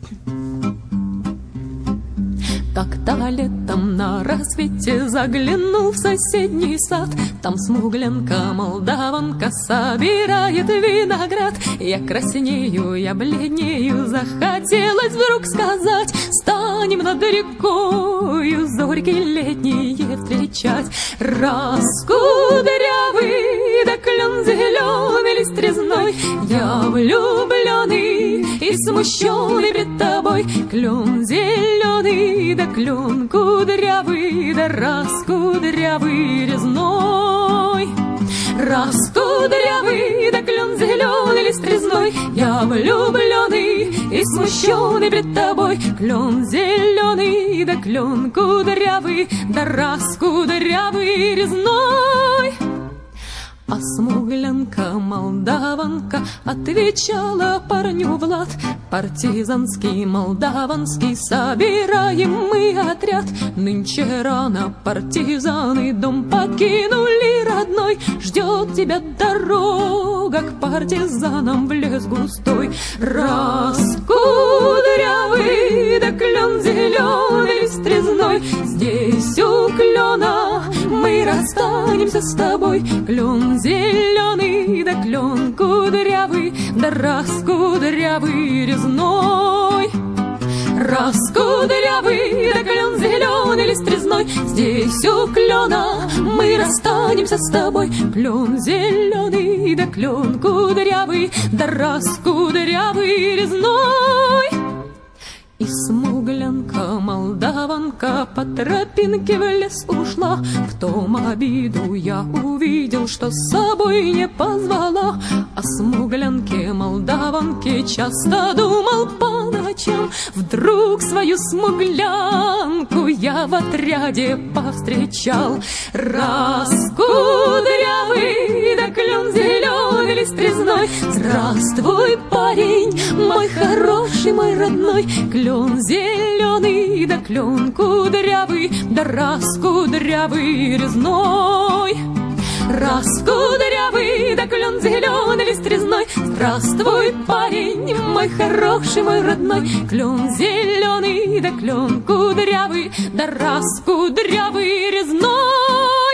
Как-то летом на рассвете заглянул в соседний сад. Там смугленка, молдаванка собирает виноград. Я краснею, я бледнею, захотелось вдруг сказать: станем над рекою зорьки летние встречать. Раскудрявый, да клен зеленый лист резной, я влюбленный и смущенный пред тобой. Клен зеленый, да клен кудрявый, да раскудрявый резной. Раскудрявый, да клен зеленый лист резной, я влюбленный и смущенный пред тобой. Клен зеленый, да клен кудрявый, да раскудрявый резной. А смугленка, молдаванка отвечала парню в лад: партизанский, молдаванский, собираем мы отряд. Нынче рано партизаны дом покинули родной. Ждет тебя дорога к партизанам в лес густой. Раскудрявый, да клен зеленый лист резной, здесь у клена мы расстанемся с тобой. Клен зеленый, да клен кудрявый, да раскудрявый резной. Раскудрявый, да клен зеленый лист резной, здесь у клена мы расстанемся с тобой. Клен зеленый, да клен кудрявый, да раскудрявый резной. И смугленка, молдаванка по тропинке в лес ушла. В том обиду я увидел, что с собой не позвала. О смугленке, молдаванке часто думал по ночам. Вдруг свою смуглянку я в отряде повстречал. Раскудрявый, да клен зеленый лист резной, здравствуй, парень, мой хороший, мой родной. Клен зеленый, да клен кудрявый, да раскудрявый резной. Раскудрявый, да клен зеленый лист резной, здравствуй, парень, мой хороший, мой родной. Клен зеленый, да клен кудрявый, да раскудрявый резной.